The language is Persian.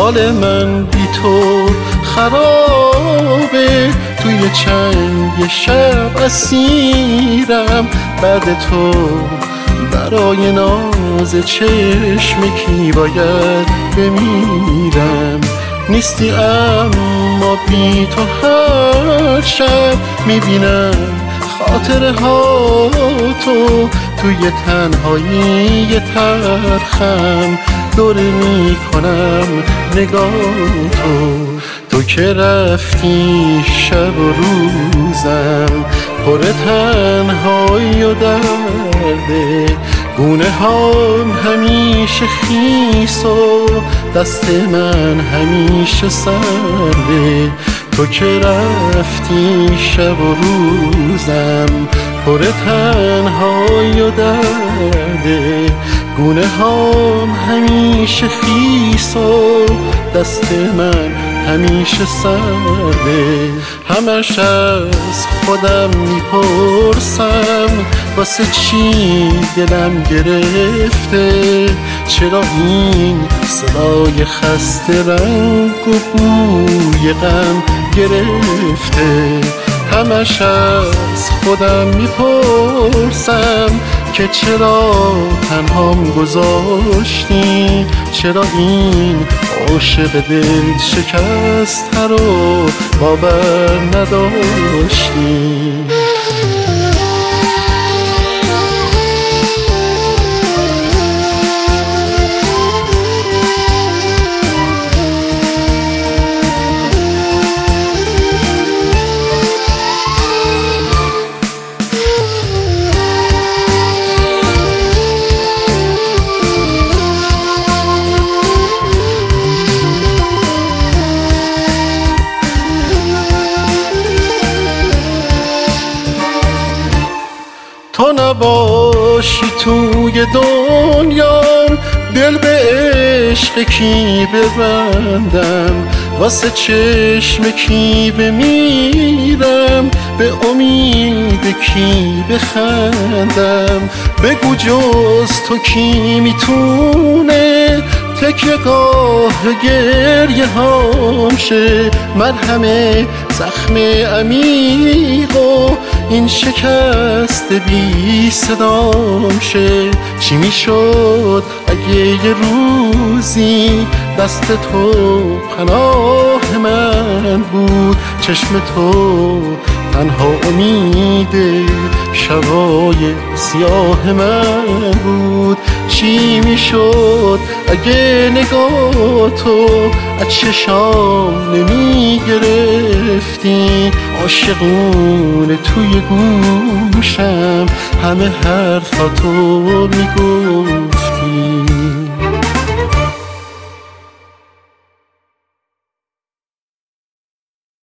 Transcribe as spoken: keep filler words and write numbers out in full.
حال من بی تو خرابه، توی چنگ شب اسیرم. بعد تو برای ناز چشم کی باید بمیرم. نیستی اما بی تو هر شب میبینم خاطره ها تو، توی تنهایی ترخم دوره میکنم نگاه تو. تو که رفتی شب و روزم پر تنهایی و درده، گونه هام همیشه خیس و دست من همیشه سرده. تو که رفتی شب و روزم پر تنهایی و درده، گونه هام همیشه خیس و دست من همیشه سرده. همش از خودم میپرسم واسه چی دلم گرفته، چرا این صدای خسته رنگ و بوی غم گرفته. همش از خودم میپرسم که چرا تنهام گذاشتی، چرا این عاشق دل شکسته رو باور نداشتی. تو نباشی توی دنیام دل به عشق کی ببندم، واسه چشم کی بمیرم، به امید کی بخندم. بگو جز تو کی میتونه تکیه گاه گریه هام شه، مرهم زخم عمیق و این شکست بی صدام شه. چی میشد اگه یه روزی دست تو پناه من بود، چشم تو تنها امید شبای سیاه من بود. چی میشد اگه نگاه تو از چشام نمی گرفتی، عاشقونه توی گوشم همه حرفاتو میگفتی.